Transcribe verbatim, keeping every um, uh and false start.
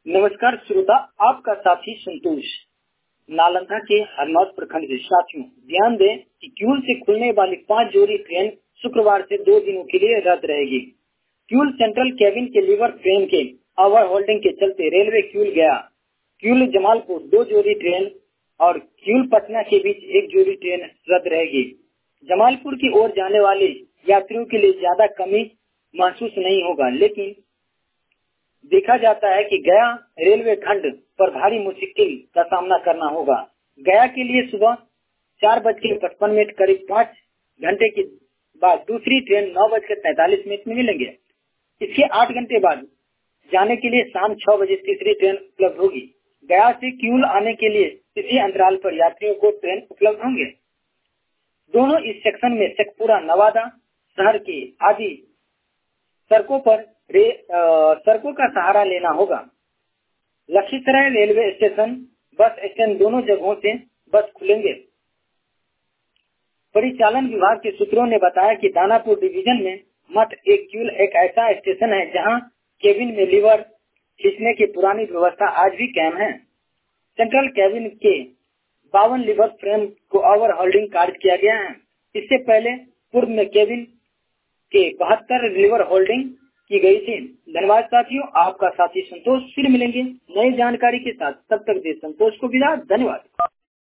नमस्कार श्रोता, आपका साथी संतोष नालंदा के हरनौत प्रखंड से। साथियों ध्यान दें कि क्यूल से खुलने वाली पांच जोड़ी ट्रेन शुक्रवार से दो दिनों के लिए रद्द रहेगी। क्यूल सेंट्रल केबिन के लीवर फ्रेम के ओवर होल्डिंग के चलते रेलवे क्यूल गया, क्यूल जमालपुर दो जोड़ी ट्रेन और क्यूल पटना के बीच एक जोड़ी ट्रेन रद्द रहेगी। जमालपुर की ओर जाने वाले यात्रियों के लिए ज्यादा कमी महसूस नहीं होगा, लेकिन देखा जाता है कि गया रेलवे खंड पर भारी मुश्किल का सामना करना होगा। गया के लिए सुबह चार बज के पचपन मिनट करीब पाँच घंटे के बाद दूसरी ट्रेन नौ बजकर तैतालीस मिनट में मिलेंगे। इसके आठ घंटे बाद जाने के लिए शाम छह बजे तीसरी ट्रेन उपलब्ध होगी। गया से क्यूल आने के लिए इसी अंतराल पर यात्रियों को ट्रेन उपलब्ध होंगे। दोनों इस सेक्शन में शेखपुरा नवादा शहर के आदि सड़कों पर रे, आ, सड़कों का सहारा लेना होगा। Lakhisarai railway station, bus stand दोनों जगहों से बस खुलेंगे। परिचालन विभाग के सूत्रों ने बताया कि दानापुर डिवीजन में मठ एक क्यूल एक ऐसा स्टेशन है जहां केबिन में लीवर खींचने की पुरानी व्यवस्था आज भी कायम है। सेंट्रल केबिन के बावन लीवर फ्रेम को ओवर होल्डिंग कार्य किया गया है। इससे पहले पूर्व में केबिन के बहत्तर लीवर होल्डिंग की गई थी। धन्यवाद साथियों, आपका साथी संतोष। फिर मिलेंगे नई जानकारी के साथ, तब तक दे संतोष को विदा। धन्यवाद।